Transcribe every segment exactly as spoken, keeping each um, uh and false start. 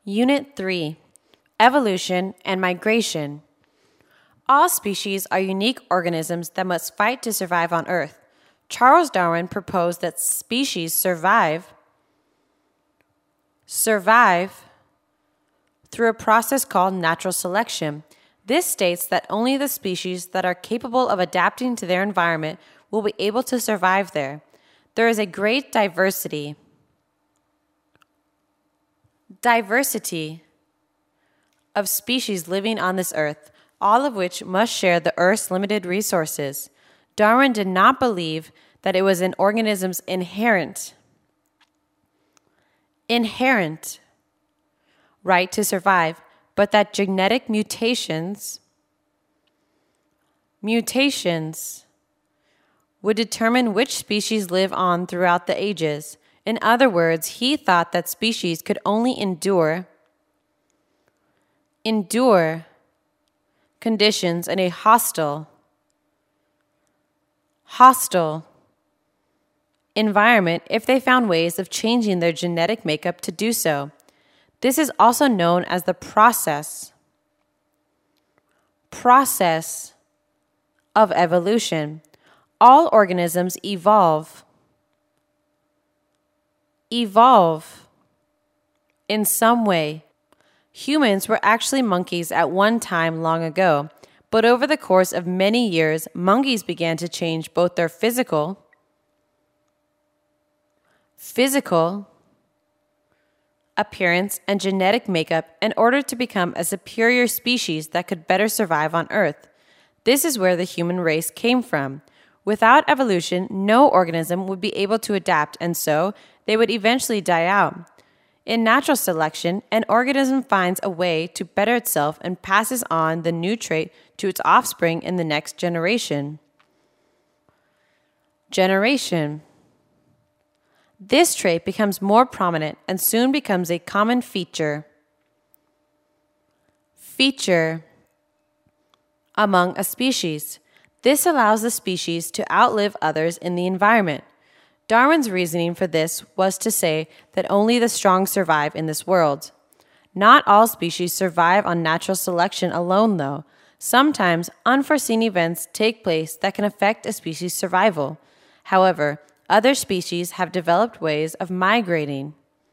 Unit three, Evolution and Migration. All species are unique organisms that must fight to survive on Earth. Charles Darwin proposed that species survive survive through a process called natural selection. This states that only the species that are capable of adapting to their environment will be able to survive there. There is a great diversity diversity of species living on this earth, all of which must share the Earth's limited resources. Darwin did not believe that it was an organism's inherent inherent right to survive, but that genetic mutations mutations would determine which species live on throughout the ages. In other words, he thought that species could only endure endure conditions in a hostile hostile environment if they found ways of changing their genetic makeup to do so. This is also known as the process process of evolution. All organisms evolve evolve in some way. Humans were actually monkeys at one time long ago, but over the course of many years, monkeys began to change both their physical physical appearance and genetic makeup in order to become a superior species that could better survive on Earth. This is where the human race came from. Without evolution, no organism would be able to adapt, and so they would eventually die out. In natural selection, an organism finds a way to better itself and passes on the new trait to its offspring in the next generation. Generation. This trait becomes more prominent and soon becomes a common feature. Feature among a species. This allows the species to outlive others in the environment. Darwin's reasoning for this was to say that only the strong survive in this world. Not all species survive on natural selection alone, though. Sometimes unforeseen events take place that can affect a species' survival. However, other species have developed ways of migrating,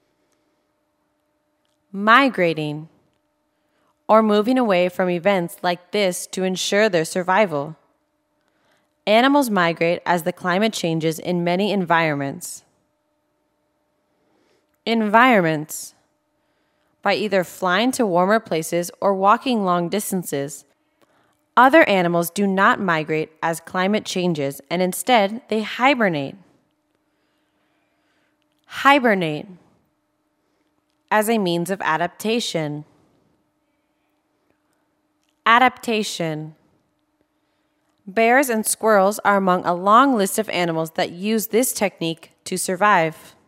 migrating, or moving away from events like this to ensure their survival. Animals migrate as the climate changes in many environments. Environments. By either flying to warmer places or walking long distances. Other animals do not migrate as climate changes, and instead they hibernate. Hibernate as a means of adaptation. Adaptation. Bears and squirrels are among a long list of animals that use this technique to survive.